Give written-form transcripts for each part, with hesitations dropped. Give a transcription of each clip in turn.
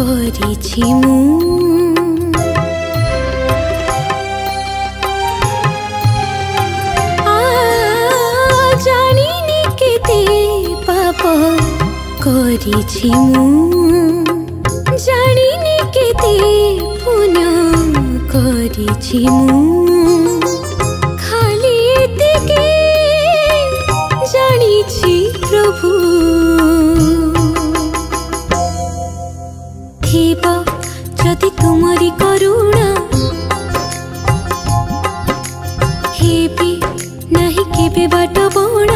କରିଛି ମୁଁ। ଜାଣିନି କେତେ ପାପ କରିଛି ମୁଁ, ଜାଣିନି କେତେ ପୁଣ୍ୟ କରିଛି ମୁଁ। ଖାଲି ଏତିକି ଜାଣିଛି ପ୍ରଭୁ, ଥିବ ଯଦି ତୁମରି କରୁଣା, ହେବି ନାହିଁ କେବେ ବାଟ ବଣା।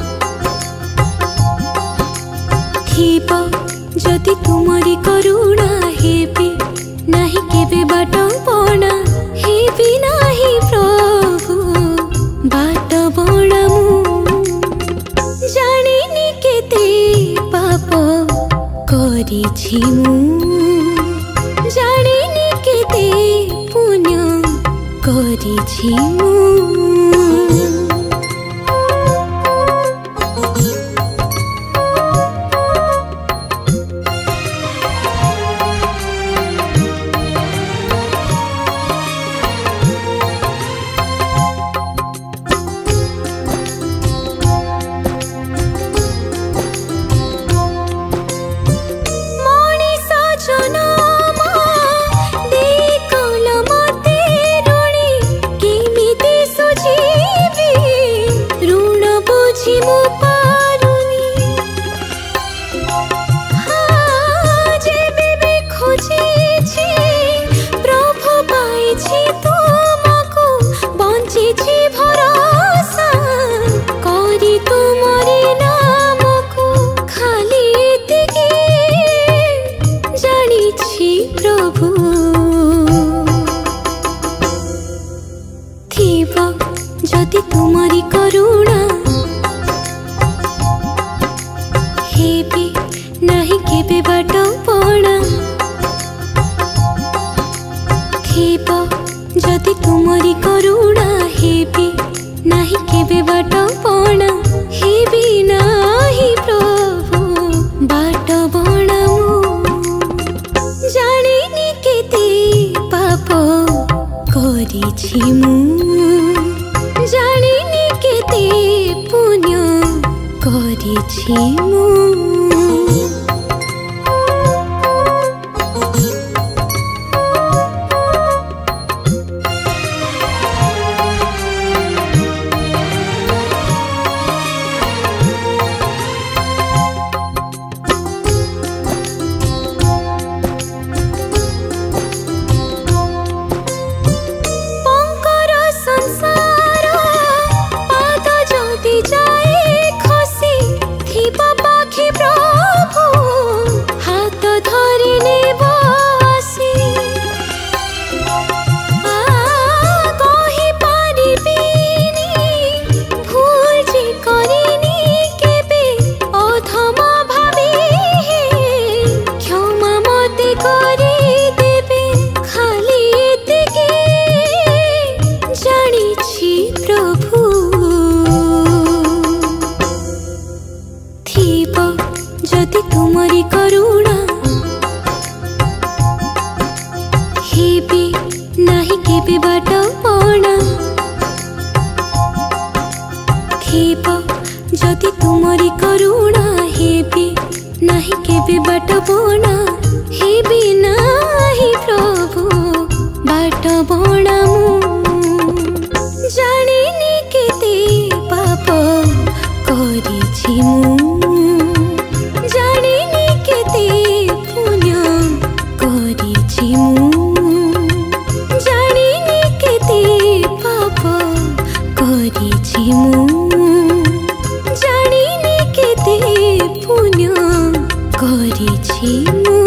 ଥିବ ଯଦି ତୁମରି କରୁଣା, ହେବି ନାହିଁ କେବେ ବାଟ ବଣା। ହେବି ନାହିଁ ପ୍ରଭୁ ବାଟ ବଣା ମୁଁ, ଜାଣିନି କେତେ ପାପ କରିଛି ମୁଁ, ଜାଣିନି କେତେ ପୁଣ୍ୟ କରିଛି ମୁଁ। ଯଦି ତୁମରି କରୁଣା, ହେବି ନାହିଁ କେବେ ବାଟ ବଣା। ଥିବ ଯଦି ତୁମରି କରୁଣା, ହେବି ନାହିଁ କେବେ ବାଟ ବଣା। ହେବି ନାହିଁ ପ୍ରଭୁ ବାଟ ବଣା ମୁଁ, ଜାଣିନି କେତେ ପାପ କରିଛି ମୁଁ, ଜାଣିନି କେତେ ପୁଣ୍ୟ କରିଛି ମୁଁ। ଯଦି ତୁମରି କରୁଣା, ହେବି ନାହିଁ କେବେ ବାଟ ବଣା। ଥିବ ଯଦି ତୁମରି କରୁଣା, ହେବି ନାହିଁ କେବେ ବାଟ ବଣା। ହେବି ନାହିଁ ପ୍ରଭୁ ବାଟ ବଣା ମୁଁ, ଜାଣିନି କେତେ ପାପ କରିଛି ମୁଁ, ଜାଣିନି କେତେ ପୁଣ୍ୟ କରିଛି ମୁଁ, ଜାଣିନି କେତେ ପାପ କରିଛି ମୁଁ, ଜାଣିନି କେତେ ପୁଣ୍ୟ କରିଛି ମୁଁ।